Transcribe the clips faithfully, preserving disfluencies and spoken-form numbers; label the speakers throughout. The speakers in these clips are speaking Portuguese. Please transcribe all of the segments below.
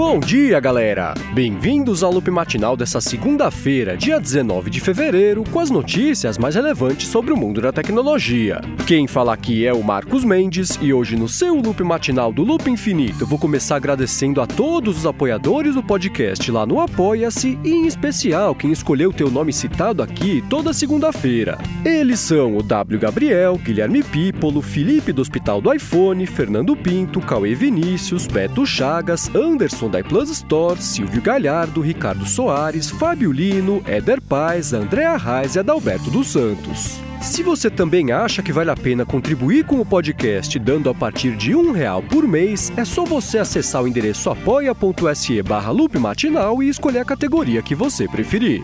Speaker 1: Bom dia, galera! Bem-vindos ao Loop Matinal dessa segunda-feira, dia dezenove de fevereiro, com as notícias mais relevantes sobre o mundo da tecnologia. Quem fala aqui é o Marcos Mendes e hoje no seu Loop Matinal do Loop Infinito eu vou começar agradecendo a todos os apoiadores do podcast lá no Apoia-se e em especial quem escolheu ter o nome citado aqui toda segunda-feira. Eles são o W. Gabriel, Guilherme Pípolo, Felipe do Hospital do iPhone, Fernando Pinto, Cauê Vinícius, Beto Chagas, Anderson da iPlus Store, Silvio Galhardo, Ricardo Soares, Fábio Lino, Éder Paz, Andréa Reis e Adalberto dos Santos. Se você também acha que vale a pena contribuir com o podcast dando a partir de um real por mês, é só você acessar o endereço apoia.se barra loop matinal e escolher a categoria que você preferir.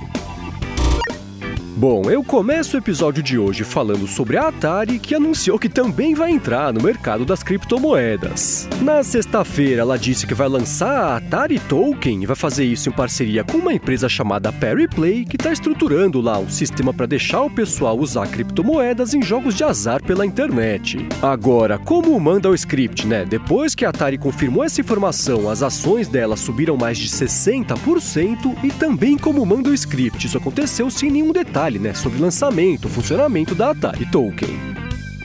Speaker 1: Bom, eu começo o episódio de hoje falando sobre a Atari, que anunciou que também vai entrar no mercado das criptomoedas. Na sexta-feira, ela disse que vai lançar a Atari Token e vai fazer isso em parceria com uma empresa chamada Pariplay, que está estruturando lá um sistema para deixar o pessoal usar criptomoedas em jogos de azar pela internet. Agora, como manda o script, né? Depois que a Atari confirmou essa informação, as ações dela subiram mais de sessenta por cento e também como manda o script, isso aconteceu sem nenhum detalhe, né, sobre lançamento, funcionamento da Atari Token.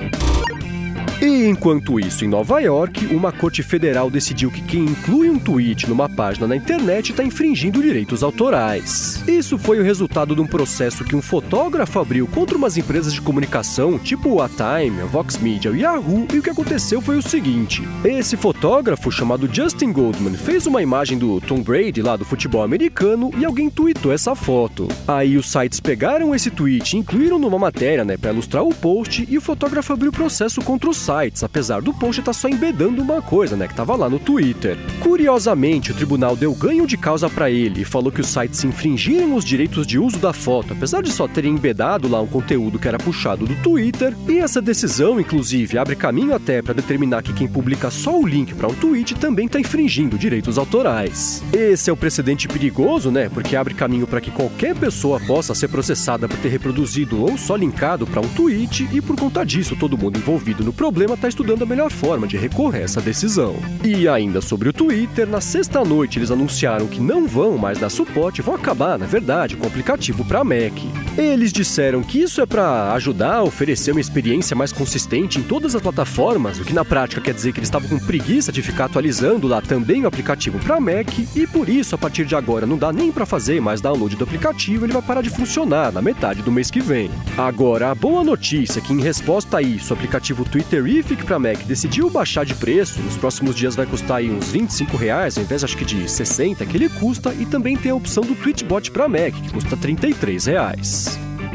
Speaker 1: E enquanto isso, em Nova York, uma corte federal decidiu que quem inclui um tweet numa página na internet está infringindo direitos autorais. Isso foi o resultado de um processo que um fotógrafo abriu contra umas empresas de comunicação, tipo a Time, a Vox Media e a Yahoo, e o que aconteceu foi o seguinte: esse fotógrafo, chamado Justin Goldman, fez uma imagem do Tom Brady, lá do futebol americano, e alguém tweetou essa foto. Aí os sites pegaram esse tweet e incluíram numa matéria, né, para ilustrar o post, e o fotógrafo abriu processo contra os sites, apesar do post estar só embedando uma coisa, né, que estava lá no Twitter. Curiosamente, o tribunal deu ganho de causa para ele e falou que os sites infringiram os direitos de uso da foto, apesar de só terem embedado lá um conteúdo que era puxado do Twitter, e essa decisão, inclusive, abre caminho até para determinar que quem publica só o link para um tweet também está infringindo direitos autorais. Esse é o precedente perigoso, né, porque abre caminho para que qualquer pessoa possa ser processada por ter reproduzido ou só linkado para um tweet, e por conta disso todo mundo envolvido no problema está estudando a melhor forma de recorrer a essa decisão. E ainda sobre o Twitter, na sexta noite eles anunciaram que não vão mais dar suporte, vão acabar, na verdade, com o aplicativo para Mac. Eles disseram que isso é para ajudar a oferecer uma experiência mais consistente em todas as plataformas, o que na prática quer dizer que eles estavam com preguiça de ficar atualizando lá também o aplicativo para Mac, e por isso, a partir de agora, não dá nem para fazer mais download do aplicativo, ele vai parar de funcionar na metade do mês que vem. Agora, a boa notícia é que, em resposta a isso, o aplicativo Twitterific para Mac decidiu baixar de preço, nos próximos dias vai custar aí uns vinte e cinco reais, ao invés acho que de sessenta que ele custa, e também tem a opção do Tweetbot para Mac, que custa trinta e três reais.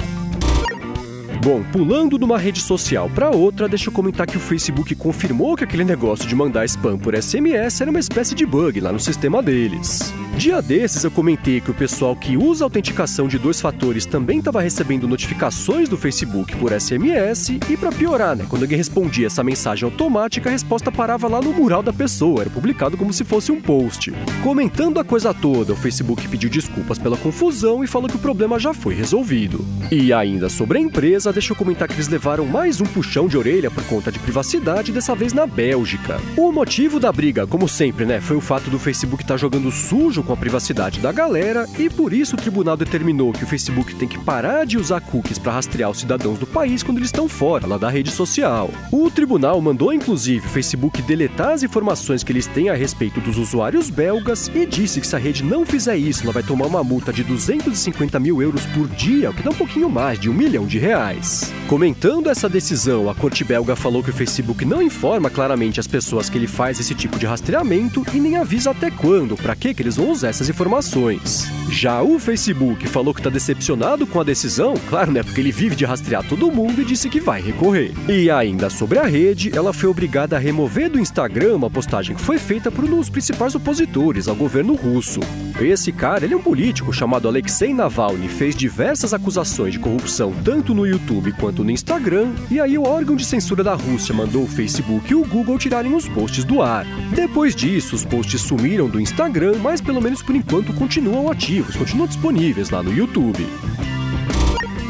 Speaker 1: Bom, pulando de uma rede social para outra, deixa eu comentar que o Facebook confirmou que aquele negócio de mandar spam por S M S era uma espécie de bug lá no sistema deles. Dia desses eu comentei que o pessoal que usa a autenticação de dois fatores também estava recebendo notificações do Facebook por S M S, e para piorar, né, quando alguém respondia essa mensagem automática, a resposta parava lá no mural da pessoa, era publicado como se fosse um post. Comentando a coisa toda, o Facebook pediu desculpas pela confusão e falou que o problema já foi resolvido. E ainda sobre a empresa, deixa eu comentar que eles levaram mais um puxão de orelha por conta de privacidade, dessa vez na Bélgica. O motivo da briga, como sempre, né, foi o fato do Facebook estar jogando sujo com a privacidade da galera, e por isso o tribunal determinou que o Facebook tem que parar de usar cookies para rastrear os cidadãos do país quando eles estão fora lá da rede social. O tribunal mandou inclusive o Facebook deletar as informações que eles têm a respeito dos usuários belgas e disse que se a rede não fizer isso, ela vai tomar uma multa de duzentos e cinquenta mil euros por dia, o que dá um pouquinho mais de um milhão de reais. Comentando essa decisão, a corte belga falou que o Facebook não informa claramente as pessoas que ele faz esse tipo de rastreamento e nem avisa até quando, para que que eles vão usar essas informações. Já o Facebook falou que está decepcionado com a decisão, claro, né, porque ele vive de rastrear todo mundo, e disse que vai recorrer. E ainda sobre a rede, ela foi obrigada a remover do Instagram uma postagem que foi feita por um dos principais opositores ao governo russo. Esse cara, ele é um político chamado Alexei Navalny, fez diversas acusações de corrupção tanto no YouTube quanto no Instagram, e aí o órgão de censura da Rússia mandou o Facebook e o Google tirarem os posts do ar. Depois disso, os posts sumiram do Instagram, mas pelo menos por enquanto continuam ativos, continuam disponíveis lá no YouTube.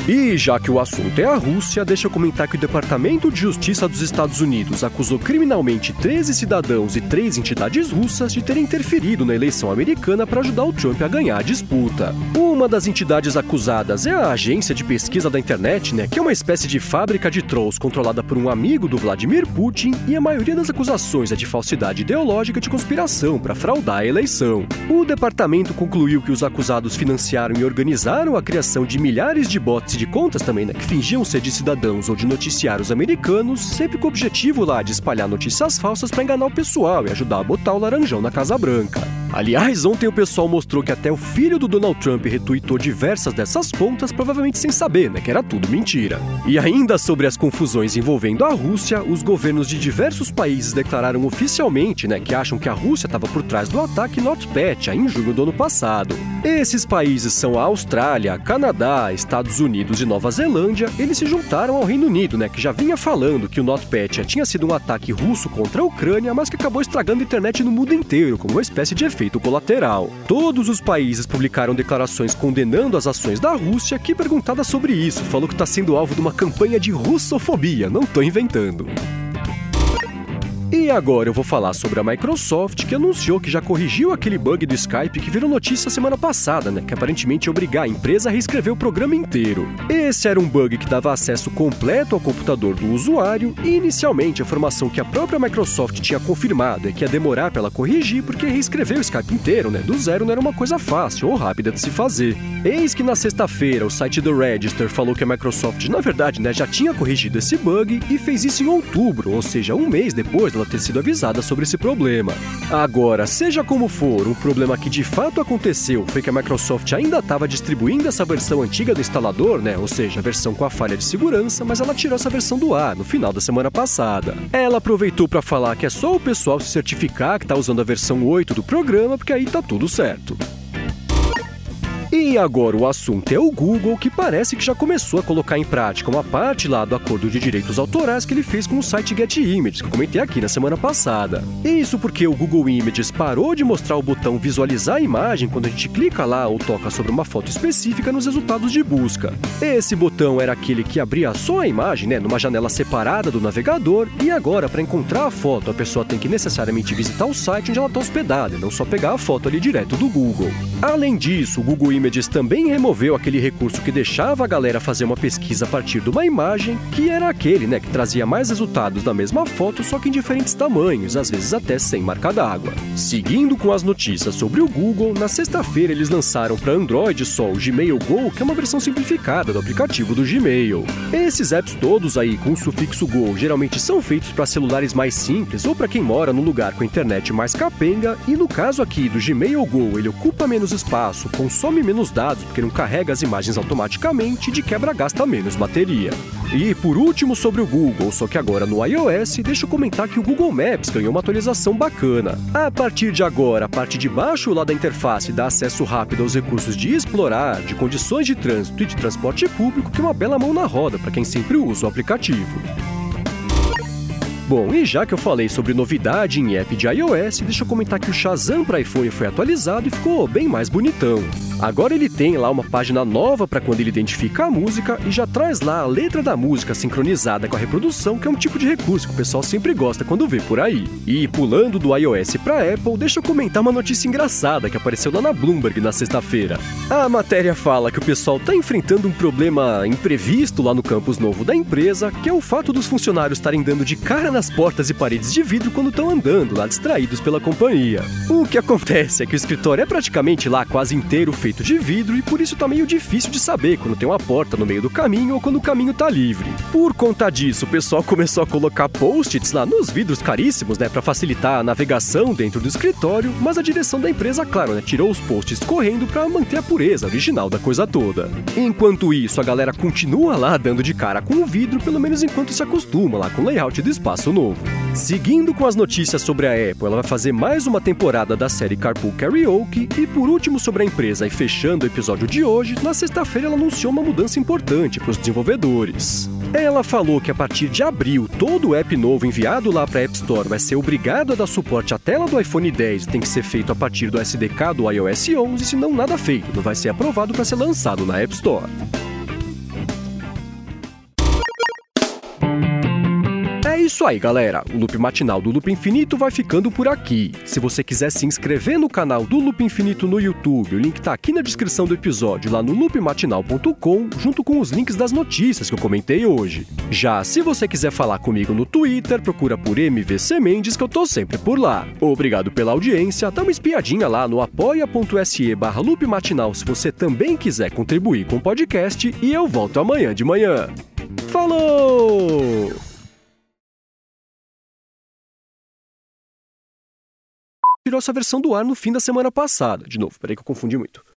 Speaker 1: E já que o assunto é a Rússia, deixa eu comentar que o Departamento de Justiça dos Estados Unidos acusou criminalmente treze cidadãos e três entidades russas de terem interferido na eleição americana para ajudar o Trump a ganhar a disputa. Uma das entidades acusadas é a Agência de Pesquisa da Internet, né, que é uma espécie de fábrica de trolls controlada por um amigo do Vladimir Putin, e a maioria das acusações é de falsidade ideológica e de conspiração para fraudar a eleição. O departamento concluiu que os acusados financiaram e organizaram a criação de milhares de bots de contas também, né, que fingiam ser de cidadãos ou de noticiários americanos, sempre com o objetivo lá de espalhar notícias falsas para enganar o pessoal e ajudar a botar o laranjão na Casa Branca. Aliás, ontem o pessoal mostrou que até o filho do Donald Trump retweetou diversas dessas contas, provavelmente sem saber, né, que era tudo mentira. E ainda sobre as confusões envolvendo a Rússia, os governos de diversos países declararam oficialmente, né, que acham que a Rússia estava por trás do ataque NotPetya em junho do ano passado. Esses países são a Austrália, Canadá, Estados Unidos e Nova Zelândia. Eles se juntaram ao Reino Unido, né, que já vinha falando que o NotPetya tinha sido um ataque russo contra a Ucrânia, mas que acabou estragando a internet no mundo inteiro, como uma espécie de efeito colateral. Todos os países publicaram declarações condenando as ações da Rússia, que, perguntada sobre isso, falou que está sendo alvo de uma campanha de russofobia. Não tô inventando. E agora eu vou falar sobre a Microsoft, que anunciou que já corrigiu aquele bug do Skype que virou notícia semana passada, né, que aparentemente ia obrigar a empresa a reescrever o programa inteiro. Esse era um bug que dava acesso completo ao computador do usuário, e inicialmente a informação que a própria Microsoft tinha confirmado é que ia demorar para ela corrigir, porque reescrever o Skype inteiro, né, do zero não era uma coisa fácil ou rápida de se fazer. Eis que na sexta-feira o site do Register falou que a Microsoft, na verdade, né, já tinha corrigido esse bug e fez isso em outubro, ou seja, um mês depois dela ter sido avisada sobre esse problema. Agora, seja como for, o problema que de fato aconteceu foi que a Microsoft ainda estava distribuindo essa versão antiga do instalador, né, ou seja, a versão com a falha de segurança, mas ela tirou essa versão do ar no final da semana passada. Ela aproveitou para falar que é só o pessoal se certificar que está usando a versão oito do programa, porque aí tá tudo certo. E agora o assunto é o Google, que parece que já começou a colocar em prática uma parte lá do acordo de direitos autorais que ele fez com o site GetImages, que eu comentei aqui na semana passada. Isso porque o Google Images parou de mostrar o botão visualizar a imagem quando a gente clica lá ou toca sobre uma foto específica nos resultados de busca. Esse botão era aquele que abria só a imagem, né, numa janela separada do navegador, e agora para encontrar a foto a pessoa tem que necessariamente visitar o site onde ela está hospedada, e não só pegar a foto ali direto do Google. Além disso, o Google Images também removeu aquele recurso que deixava a galera fazer uma pesquisa a partir de uma imagem, que era aquele, né, que trazia mais resultados da mesma foto, só que em diferentes tamanhos, às vezes até sem marca d'água. Seguindo com as notícias sobre o Google, na sexta-feira eles lançaram para Android só o Gmail Go, que é uma versão simplificada do aplicativo do Gmail. Esses apps todos aí com o sufixo Go geralmente são feitos para celulares mais simples ou para quem mora num lugar com a internet mais capenga, e no caso aqui do Gmail Go, ele ocupa menos espaço, consome menos dados porque não carrega as imagens automaticamente e de quebra gasta menos bateria. E por último sobre o Google, só que agora no iOS, deixa eu comentar que o Google Maps ganhou uma atualização bacana. A partir de agora, a parte de baixo lá da interface dá acesso rápido aos recursos de explorar, de condições de trânsito e de transporte público, que é uma bela mão na roda para quem sempre usa o aplicativo. Bom, e já que eu falei sobre novidade em app de iOS, deixa eu comentar que o Shazam para iPhone foi atualizado e ficou bem mais bonitão. Agora ele tem lá uma página nova para quando ele identifica a música e já traz lá a letra da música sincronizada com a reprodução, que é um tipo de recurso que o pessoal sempre gosta quando vê por aí. E pulando do iOS para Apple, deixa eu comentar uma notícia engraçada que apareceu lá na Bloomberg na sexta-feira. A matéria fala que o pessoal está enfrentando um problema imprevisto lá no campus novo da empresa, que é o fato dos funcionários estarem dando de cara nas portas e paredes de vidro quando estão andando lá distraídos pela companhia. O que acontece é que o escritório é praticamente lá quase inteiro feito de vidro e por isso tá meio difícil de saber quando tem uma porta no meio do caminho ou quando o caminho tá livre. Por conta disso, o pessoal começou a colocar post-its lá nos vidros caríssimos, né, para facilitar a navegação dentro do escritório, mas a direção da empresa, claro, né, tirou os post-its correndo para manter a pureza original da coisa toda. Enquanto isso, a galera continua lá dando de cara com o vidro, pelo menos enquanto se acostuma lá com o layout do espaço novo. Seguindo com as notícias sobre a Apple, ela vai fazer mais uma temporada da série Carpool Karaoke, e por último sobre a empresa e fechando o episódio de hoje, na sexta-feira ela anunciou uma mudança importante para os desenvolvedores. Ela falou que a partir de abril, todo o app novo enviado lá para a App Store vai ser obrigado a dar suporte à tela do iPhone dez e tem que ser feito a partir do S D K do iOS onze, senão nada feito, não vai ser aprovado para ser lançado na App Store. isso aí, galera. O Loop Matinal do Loop Infinito vai ficando por aqui. Se você quiser se inscrever no canal do Loop Infinito no YouTube, o link tá aqui na descrição do episódio, lá no loop matinal ponto com, junto com os links das notícias que eu comentei hoje. Já se você quiser falar comigo no Twitter, procura por M V C Mendes, que eu tô sempre por lá. Obrigado pela audiência, dá uma espiadinha lá no apoia.se barra Loop Matinal se você também quiser contribuir com o podcast, e eu volto amanhã de manhã. Falou! Tirou essa versão do ar no fim da semana passada. De novo, peraí que eu confundi muito.